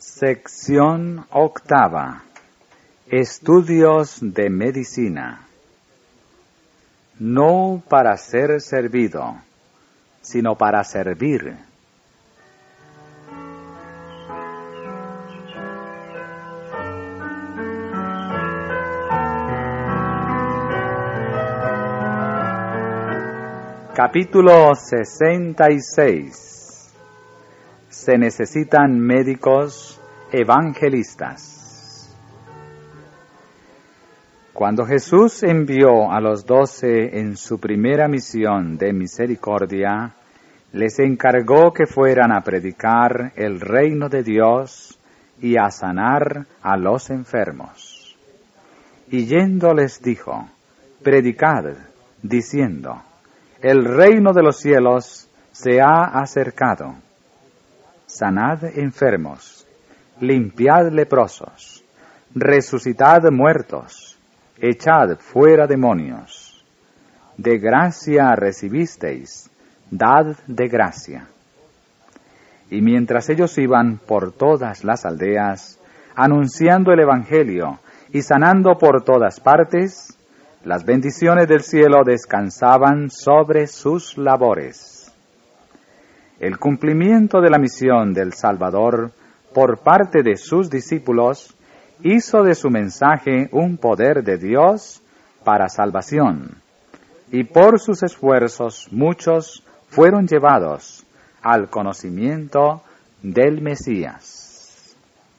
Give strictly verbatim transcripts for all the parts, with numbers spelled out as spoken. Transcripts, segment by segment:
Sección octava. Estudios de medicina. No para ser servido, sino para servir. Capítulo sesenta y seis. Se necesitan médicos evangelistas. Cuando Jesús envió a los doce en su primera misión de misericordia, les encargó que fueran a predicar el reino de Dios y a sanar a los enfermos. Y yendo les dijo, predicad, diciendo, el reino de los cielos se ha acercado. Sanad enfermos, limpiad leprosos, resucitad muertos, echad fuera demonios. De gracia recibisteis, dad de gracia. Y mientras ellos iban por todas las aldeas, anunciando el Evangelio y sanando por todas partes, las bendiciones del cielo descansaban sobre sus labores. El cumplimiento de la misión del Salvador por parte de sus discípulos hizo de su mensaje un poder de Dios para salvación, y por sus esfuerzos muchos fueron llevados al conocimiento del Mesías.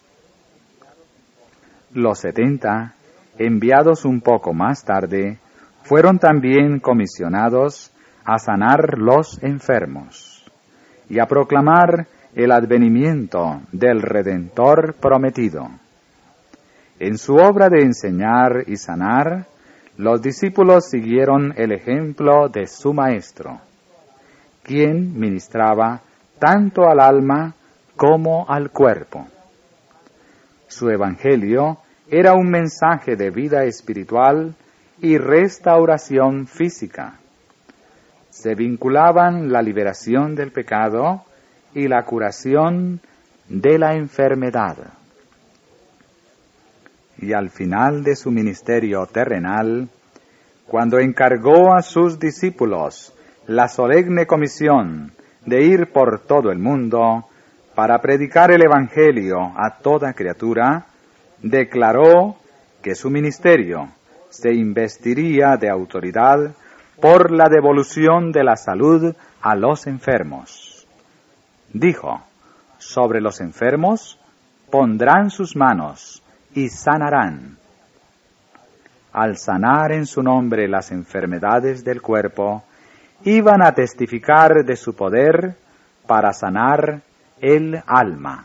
Los setenta, enviados un poco más tarde, fueron también comisionados a sanar los enfermos y a proclamar el advenimiento del Redentor prometido. En su obra de enseñar y sanar, los discípulos siguieron el ejemplo de su Maestro, quien ministraba tanto al alma como al cuerpo. Su evangelio era un mensaje de vida espiritual y restauración física. Se vinculaban la liberación del pecado y la curación de la enfermedad. Y al final de su ministerio terrenal, cuando encargó a sus discípulos la solemne comisión de ir por todo el mundo para predicar el Evangelio a toda criatura, declaró que su ministerio se investiría de autoridad por la devolución de la salud a los enfermos. Dijo, sobre los enfermos pondrán sus manos y sanarán. Al sanar en su nombre las enfermedades del cuerpo, iban a testificar de su poder para sanar el alma.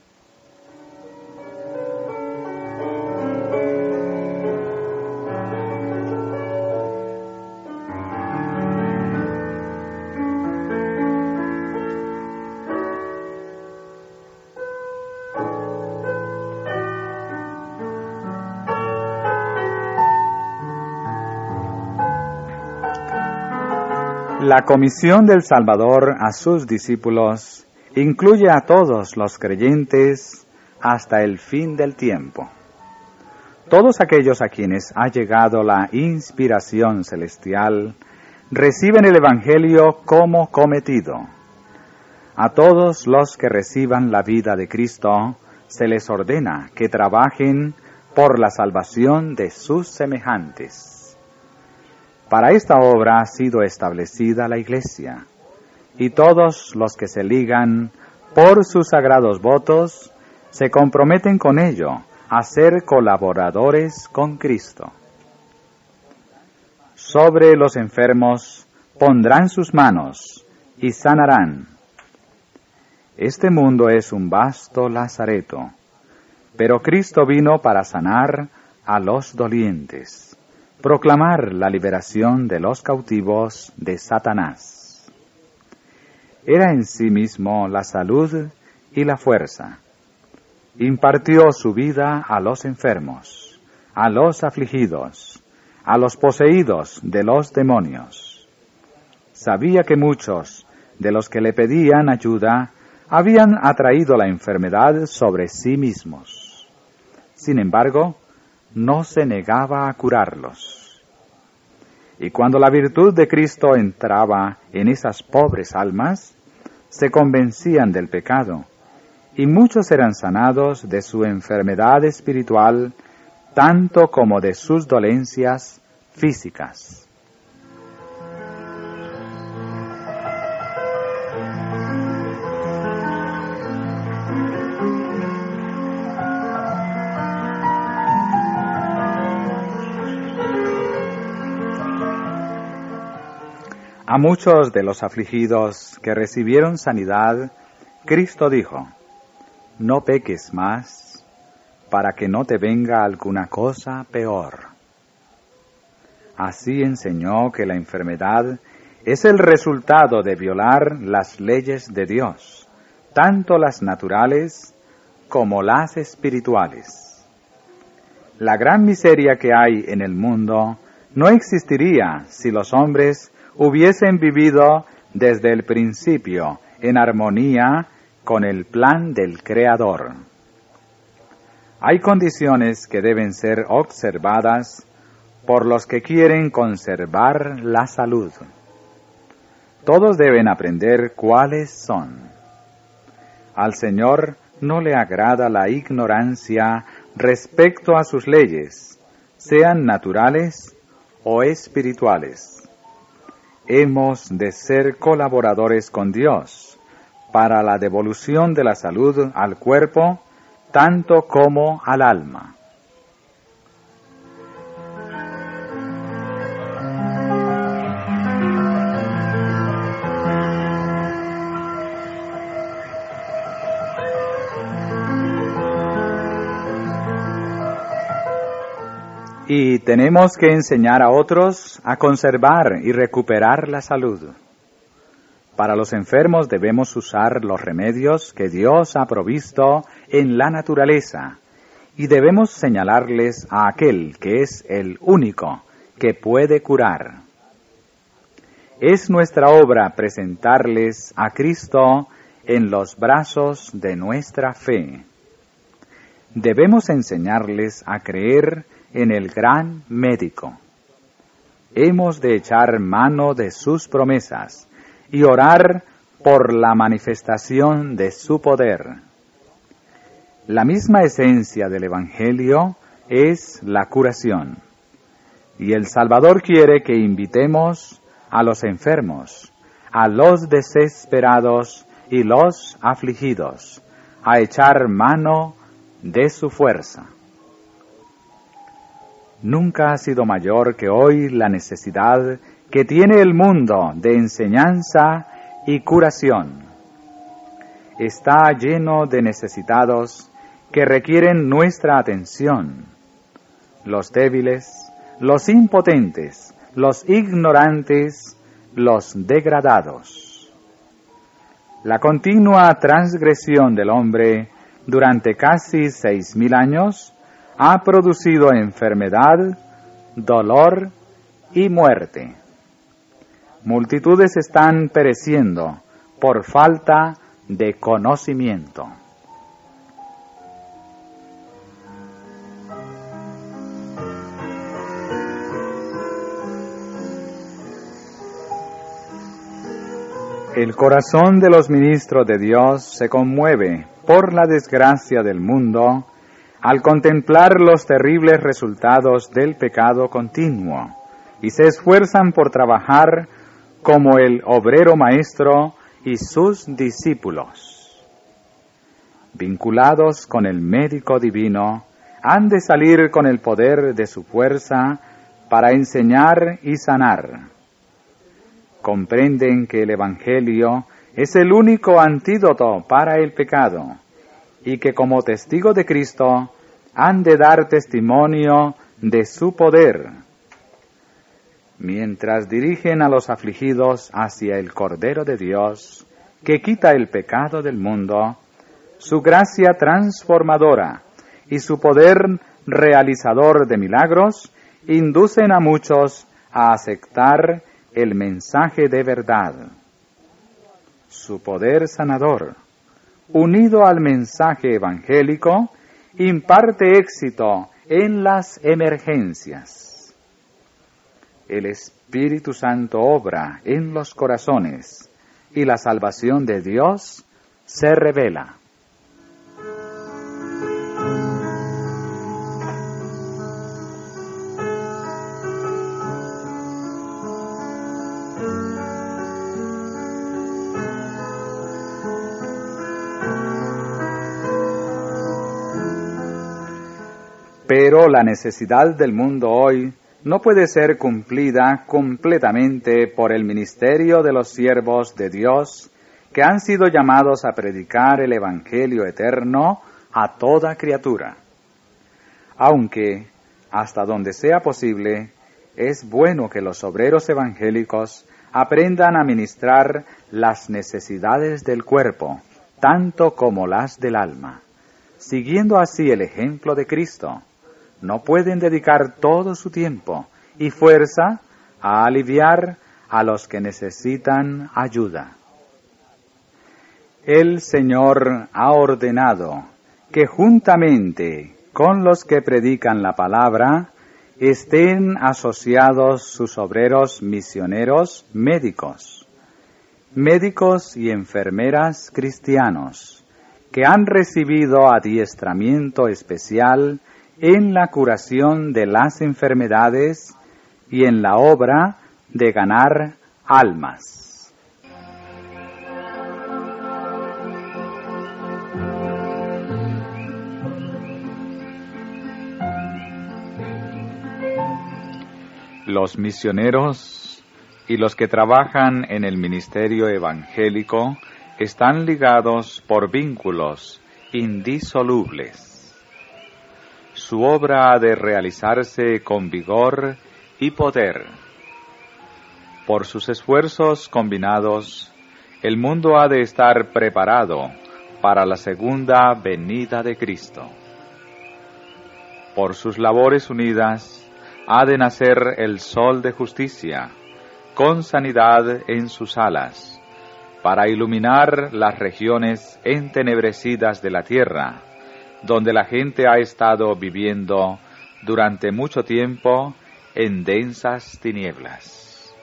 La comisión del Salvador a sus discípulos incluye a todos los creyentes hasta el fin del tiempo. Todos aquellos a quienes ha llegado la inspiración celestial reciben el Evangelio como cometido. A todos los que reciban la vida de Cristo se les ordena que trabajen por la salvación de sus semejantes. Para esta obra ha sido establecida la Iglesia, y todos los que se ligan por sus sagrados votos se comprometen con ello a ser colaboradores con Cristo. Sobre los enfermos pondrán sus manos y sanarán. Este mundo es un vasto lazareto, pero Cristo vino para sanar a los dolientes, proclamar la liberación de los cautivos de Satanás. Era en sí mismo la salud y la fuerza. Impartió su vida a los enfermos, a los afligidos, a los poseídos de los demonios. Sabía que muchos de los que le pedían ayuda habían atraído la enfermedad sobre sí mismos. Sin embargo, no se negaba a curarlos. Y cuando la virtud de Cristo entraba en esas pobres almas, se convencían del pecado, y muchos eran sanados de su enfermedad espiritual, tanto como de sus dolencias físicas. A muchos de los afligidos que recibieron sanidad, Cristo dijo: no peques más, para que no te venga alguna cosa peor. Así enseñó que la enfermedad es el resultado de violar las leyes de Dios, tanto las naturales como las espirituales. La gran miseria que hay en el mundo no existiría si los hombres hubiesen vivido desde el principio en armonía con el plan del Creador. Hay condiciones que deben ser observadas por los que quieren conservar la salud. Todos deben aprender cuáles son. Al Señor no le agrada la ignorancia respecto a sus leyes, sean naturales o espirituales. Hemos de ser colaboradores con Dios para la devolución de la salud al cuerpo, tanto como al alma. Y tenemos que enseñar a otros a conservar y recuperar la salud. Para los enfermos debemos usar los remedios que Dios ha provisto en la naturaleza y debemos señalarles a aquel que es el único que puede curar. Es nuestra obra presentarles a Cristo en los brazos de nuestra fe. Debemos enseñarles a creer en el gran médico. Hemos de echar mano de sus promesas y orar por la manifestación de su poder. La misma esencia del Evangelio es la curación, y el Salvador quiere que invitemos a los enfermos, a los desesperados y los afligidos a echar mano de su fuerza. Nunca ha sido mayor que hoy la necesidad que tiene el mundo de enseñanza y curación. Está lleno de necesitados que requieren nuestra atención. Los débiles, los impotentes, los ignorantes, los degradados. La continua transgresión del hombre durante casi seis mil años ha producido enfermedad, dolor y muerte. Multitudes están pereciendo por falta de conocimiento. El corazón de los ministros de Dios se conmueve por la desgracia del mundo al contemplar los terribles resultados del pecado continuo, y se esfuerzan por trabajar como el obrero maestro y sus discípulos. Vinculados con el médico divino, han de salir con el poder de su fuerza para enseñar y sanar. Comprenden que el Evangelio es el único antídoto para el pecado, y que como testigo de Cristo han de dar testimonio de su poder. Mientras dirigen a los afligidos hacia el Cordero de Dios, que quita el pecado del mundo, su gracia transformadora y su poder realizador de milagros inducen a muchos a aceptar el mensaje de verdad. Su poder sanador, unido al mensaje evangélico, imparte éxito en las emergencias. El Espíritu Santo obra en los corazones y la salvación de Dios se revela. Pero la necesidad del mundo hoy no puede ser cumplida completamente por el ministerio de los siervos de Dios que han sido llamados a predicar el Evangelio eterno a toda criatura. Aunque, hasta donde sea posible, es bueno que los obreros evangélicos aprendan a ministrar las necesidades del cuerpo, tanto como las del alma, siguiendo así el ejemplo de Cristo. No pueden dedicar todo su tiempo y fuerza a aliviar a los que necesitan ayuda. El Señor ha ordenado que juntamente con los que predican la palabra estén asociados sus obreros misioneros médicos, médicos y enfermeras cristianos, que han recibido adiestramiento especial en la curación de las enfermedades y en la obra de ganar almas. Los misioneros y los que trabajan en el ministerio evangélico están ligados por vínculos indisolubles. Su obra ha de realizarse con vigor y poder. Por sus esfuerzos combinados, el mundo ha de estar preparado para la segunda venida de Cristo. Por sus labores unidas, ha de nacer el sol de justicia, con sanidad en sus alas, para iluminar las regiones entenebrecidas de la tierra, donde la gente ha estado viviendo durante mucho tiempo en densas tinieblas.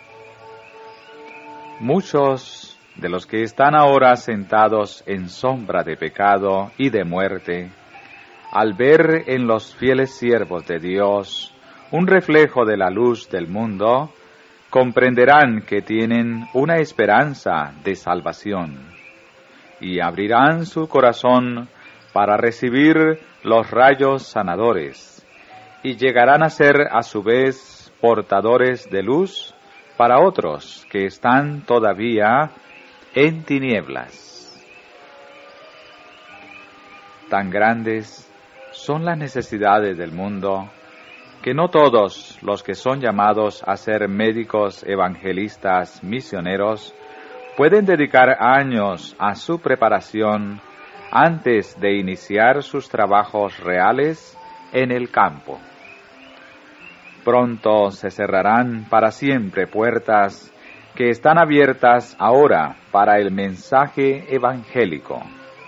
Muchos de los que están ahora sentados en sombra de pecado y de muerte, al ver en los fieles siervos de Dios un reflejo de la luz del mundo, comprenderán que tienen una esperanza de salvación y abrirán su corazón para recibir los rayos sanadores, y llegarán a ser a su vez portadores de luz para otros que están todavía en tinieblas. Tan grandes son las necesidades del mundo, que no todos los que son llamados a ser médicos, evangelistas, misioneros, pueden dedicar años a su preparación antes de iniciar sus trabajos reales en el campo. Pronto se cerrarán para siempre puertas que están abiertas ahora para el mensaje evangélico.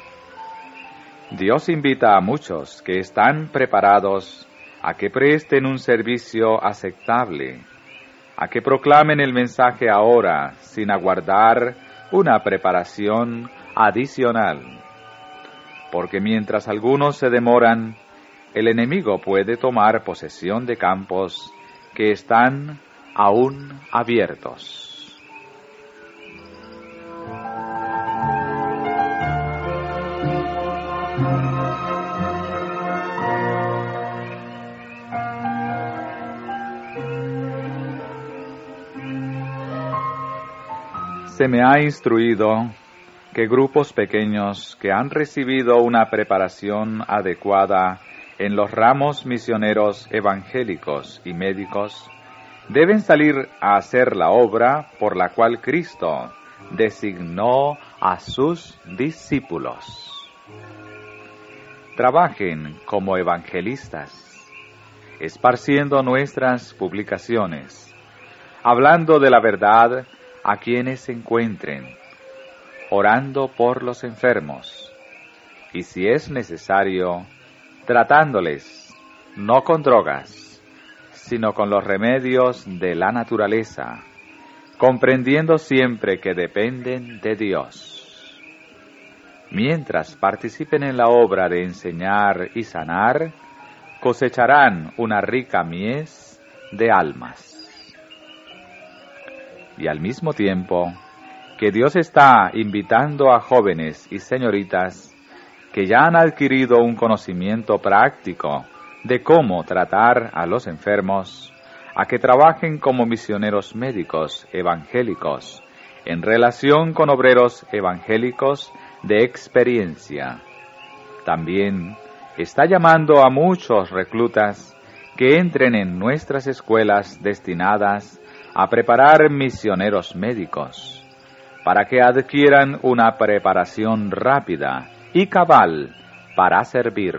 Dios invita a muchos que están preparados a que presten un servicio aceptable, a que proclamen el mensaje ahora sin aguardar una preparación adicional. Porque mientras algunos se demoran, el enemigo puede tomar posesión de campos que están aún abiertos. Se me ha instruido que grupos pequeños que han recibido una preparación adecuada en los ramos misioneros evangélicos y médicos deben salir a hacer la obra por la cual Cristo designó a sus discípulos. Trabajen como evangelistas, esparciendo nuestras publicaciones, hablando de la verdad a quienes se encuentren, orando por los enfermos, y si es necesario, tratándoles no con drogas, sino con los remedios de la naturaleza, comprendiendo siempre que dependen de Dios. Mientras participen en la obra de enseñar y sanar, cosecharán una rica mies de almas. Y al mismo tiempo que Dios está invitando a jóvenes y señoritas que ya han adquirido un conocimiento práctico de cómo tratar a los enfermos, a que trabajen como misioneros médicos evangélicos en relación con obreros evangélicos de experiencia. También está llamando a muchos reclutas que entren en nuestras escuelas destinadas a preparar misioneros médicos, para que adquieran una preparación rápida y cabal para servir.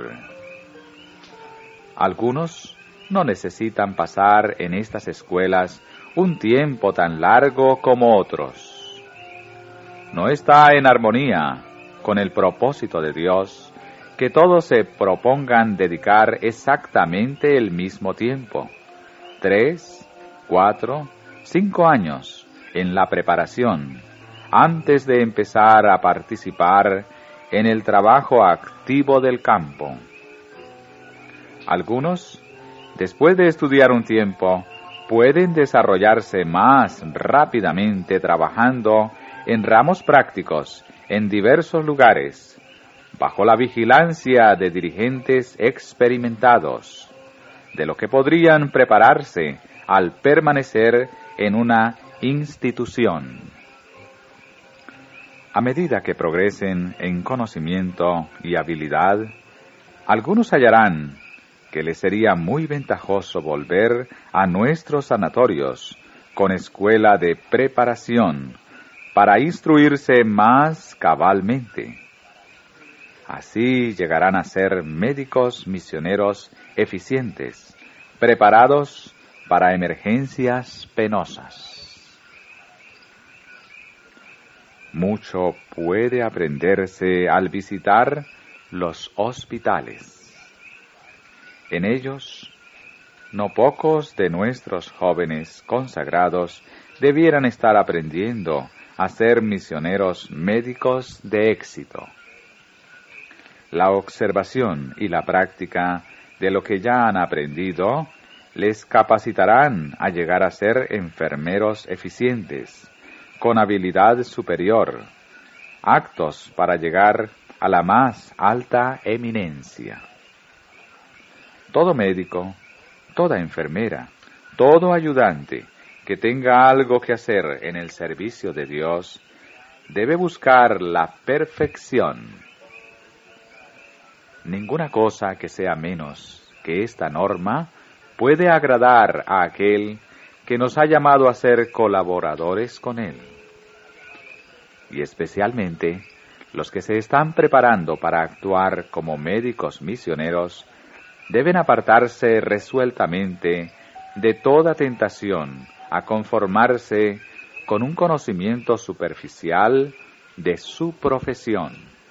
Algunos no necesitan pasar en estas escuelas un tiempo tan largo como otros. No está en armonía con el propósito de Dios que todos se propongan dedicar exactamente el mismo tiempo, tres, cuatro, cinco años en la preparación, antes de empezar a participar en el trabajo activo del campo. Algunos, después de estudiar un tiempo, pueden desarrollarse más rápidamente trabajando en ramos prácticos en diversos lugares, bajo la vigilancia de dirigentes experimentados, de lo que podrían prepararse al permanecer en una institución. A medida que progresen en conocimiento y habilidad, algunos hallarán que les sería muy ventajoso volver a nuestros sanatorios con escuela de preparación para instruirse más cabalmente. Así llegarán a ser médicos misioneros eficientes, preparados para emergencias penosas. Mucho puede aprenderse al visitar los hospitales. En ellos, no pocos de nuestros jóvenes consagrados debieran estar aprendiendo a ser misioneros médicos de éxito. La observación y la práctica de lo que ya han aprendido les capacitarán a llegar a ser enfermeros eficientes, con habilidad superior, aptos para llegar a la más alta eminencia. Todo médico, toda enfermera, todo ayudante que tenga algo que hacer en el servicio de Dios, debe buscar la perfección. Ninguna cosa que sea menos que esta norma puede agradar a aquel que nos ha llamado a ser colaboradores con Él. Y especialmente los que se están preparando para actuar como médicos misioneros deben apartarse resueltamente de toda tentación a conformarse con un conocimiento superficial de su profesión.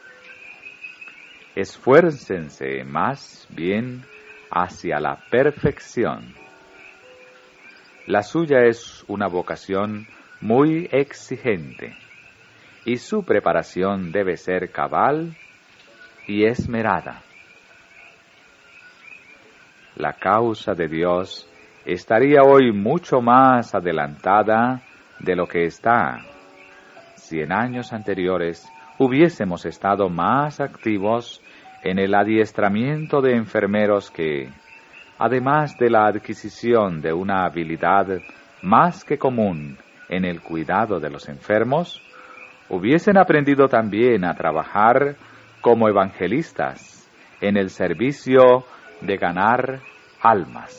Esfuércense más bien hacia la perfección. La suya es una vocación muy exigente, y su preparación debe ser cabal y esmerada. La causa de Dios estaría hoy mucho más adelantada de lo que está, si en años anteriores hubiésemos estado más activos en el adiestramiento de enfermeros que, además de la adquisición de una habilidad más que común en el cuidado de los enfermos, hubiesen aprendido también a trabajar como evangelistas en el servicio de ganar almas.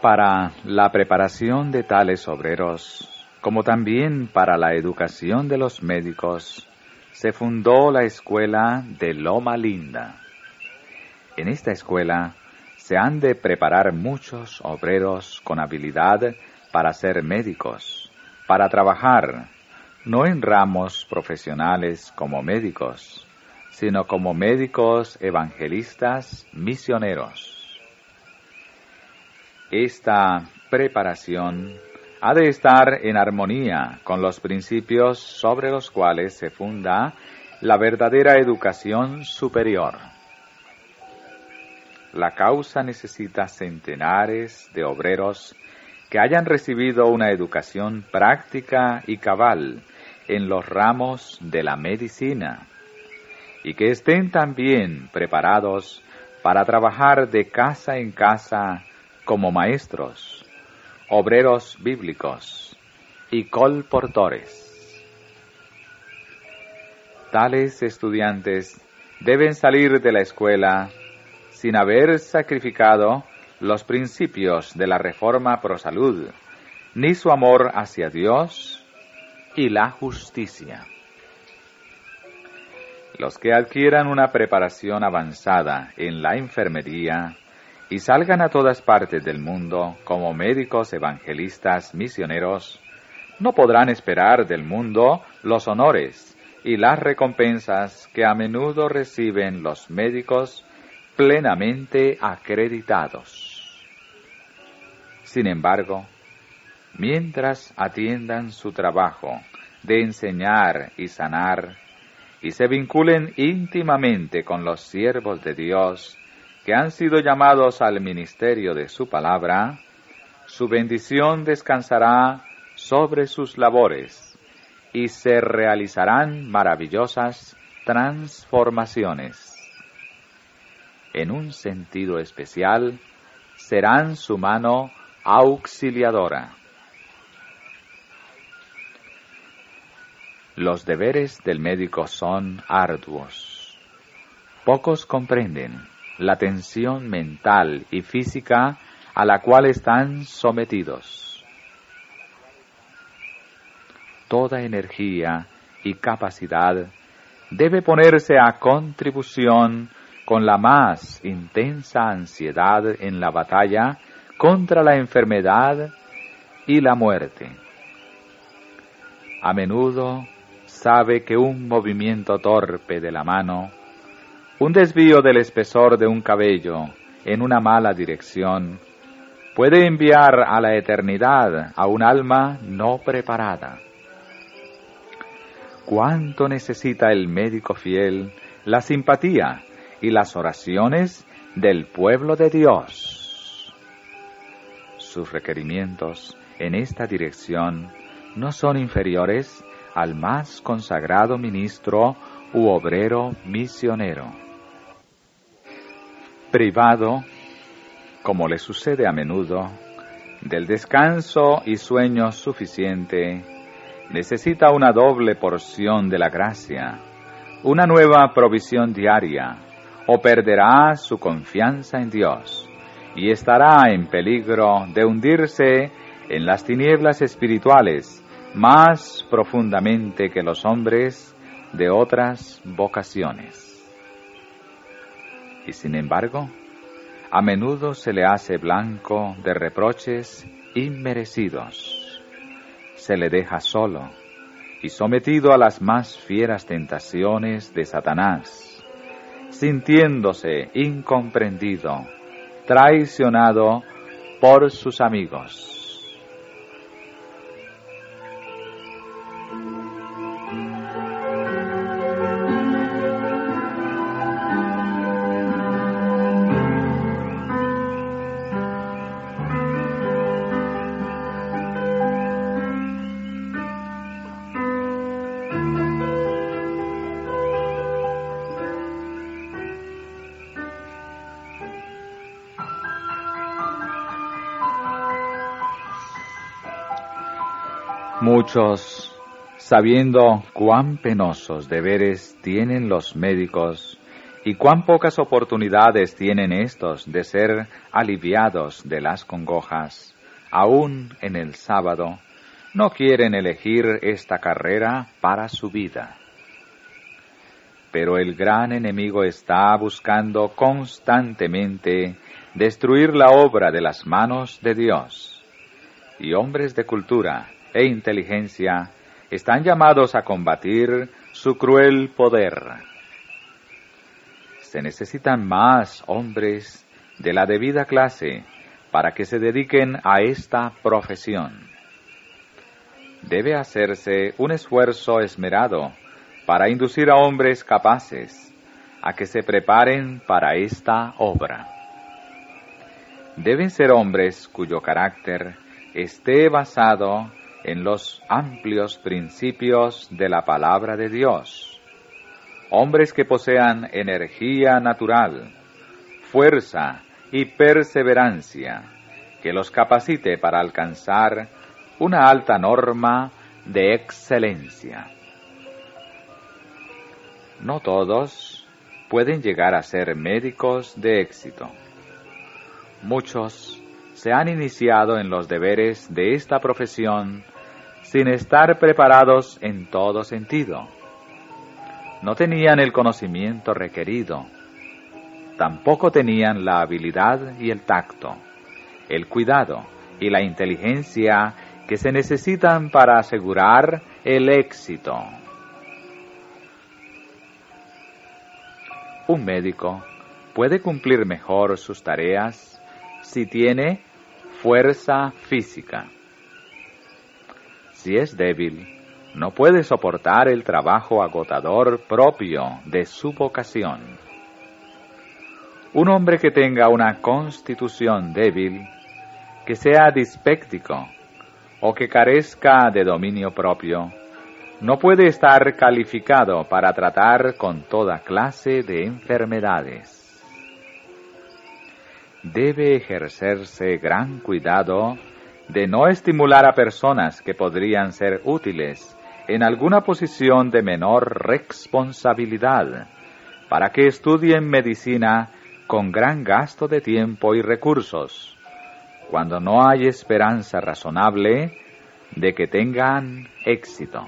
Para la preparación de tales obreros, como también para la educación de los médicos, se fundó la escuela de Loma Linda. En esta escuela se han de preparar muchos obreros con habilidad para ser médicos, para trabajar, no en ramos profesionales como médicos, sino como médicos evangelistas misioneros. Esta preparación ha de estar en armonía con los principios sobre los cuales se funda la verdadera educación superior. La causa necesita centenares de obreros que hayan recibido una educación práctica y cabal en los ramos de la medicina y que estén también preparados para trabajar de casa en casa como maestros, obreros bíblicos y colportores. Tales estudiantes deben salir de la escuela sin haber sacrificado los principios de la Reforma Pro Salud, ni su amor hacia Dios y la justicia. Los que adquieran una preparación avanzada en la enfermería y salgan a todas partes del mundo como médicos evangelistas misioneros, no podrán esperar del mundo los honores y las recompensas que a menudo reciben los médicos plenamente acreditados. Sin embargo, mientras atiendan su trabajo de enseñar y sanar, y se vinculen íntimamente con los siervos de Dios que han sido llamados al ministerio de su palabra, su bendición descansará sobre sus labores y se realizarán maravillosas transformaciones. En un sentido especial, serán su mano auxiliadora. Los deberes del médico son arduos. Pocos comprenden la tensión mental y física a la cual están sometidos. Toda energía y capacidad debe ponerse a contribución con la más intensa ansiedad en la batalla contra la enfermedad y la muerte. A menudo sabe que un movimiento torpe de la mano, un desvío del espesor de un cabello en una mala dirección, puede enviar a la eternidad a un alma no preparada. ¿Cuánto necesita el médico fiel la simpatía y las oraciones del pueblo de Dios? Sus requerimientos en esta dirección no son inferiores al más consagrado ministro u obrero misionero. Privado, como le sucede a menudo, del descanso y sueño suficiente, necesita una doble porción de la gracia, una nueva provisión diaria, o perderá su confianza en Dios y estará en peligro de hundirse en las tinieblas espirituales más profundamente que los hombres de otras vocaciones. Y sin embargo, a menudo se le hace blanco de reproches inmerecidos. Se le deja solo y sometido a las más fieras tentaciones de Satanás, sintiéndose incomprendido, traicionado por sus amigos. Muchos, sabiendo cuán penosos deberes tienen los médicos Y cuán pocas oportunidades tienen éstos de ser aliviados de las congojas, aún en el sábado, no quieren elegir esta carrera para su vida. Pero el gran enemigo está buscando constantemente destruir la obra de las manos de Dios. Y hombres de cultura e inteligencia están llamados a combatir su cruel poder. Se necesitan más hombres de la debida clase para que se dediquen a esta profesión. Debe hacerse un esfuerzo esmerado para inducir a hombres capaces a que se preparen para esta obra. Deben ser hombres cuyo carácter esté basado en los amplios principios de la palabra de Dios. Hombres que posean energía natural, fuerza y perseverancia, que los capacite para alcanzar una alta norma de excelencia. No todos pueden llegar a ser médicos de éxito. Muchos se han iniciado en los deberes de esta profesión sin estar preparados en todo sentido. No tenían el conocimiento requerido, tampoco tenían la habilidad y el tacto, el cuidado y la inteligencia que se necesitan para asegurar el éxito. Un médico puede cumplir mejor sus tareas si tiene fuerza física. Si es débil, no puede soportar el trabajo agotador propio de su vocación. Un hombre que tenga una constitución débil, que sea dispéptico o que carezca de dominio propio, no puede estar calificado para tratar con toda clase de enfermedades. Debe ejercerse gran cuidado de no estimular a personas que podrían ser útiles en alguna posición de menor responsabilidad, para que estudien medicina con gran gasto de tiempo y recursos, cuando no hay esperanza razonable de que tengan éxito.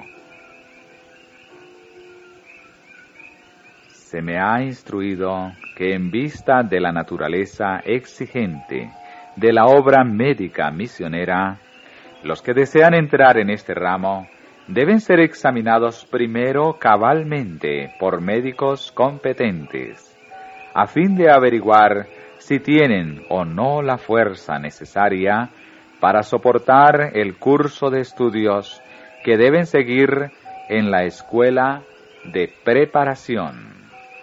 Se me ha instruido que en vista de la naturaleza exigente de la obra médica misionera, los que desean entrar en este ramo deben ser examinados primero cabalmente por médicos competentes, a fin de averiguar si tienen o no la fuerza necesaria para soportar el curso de estudios que deben seguir en la escuela de preparación.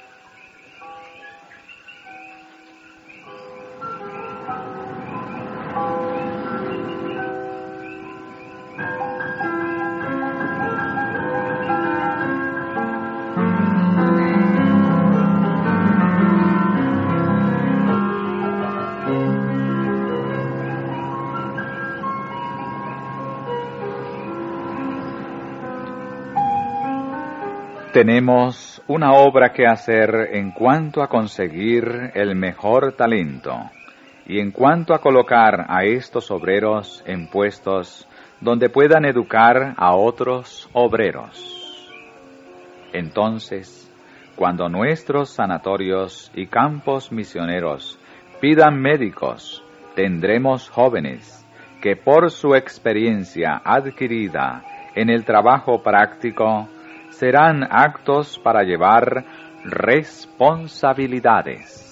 Tenemos una obra que hacer en cuanto a conseguir el mejor talento y en cuanto a colocar a estos obreros en puestos donde puedan educar a otros obreros. Entonces, cuando nuestros sanatorios y campos misioneros pidan médicos, tendremos jóvenes que por su experiencia adquirida en el trabajo práctico serán aptos para llevar responsabilidades.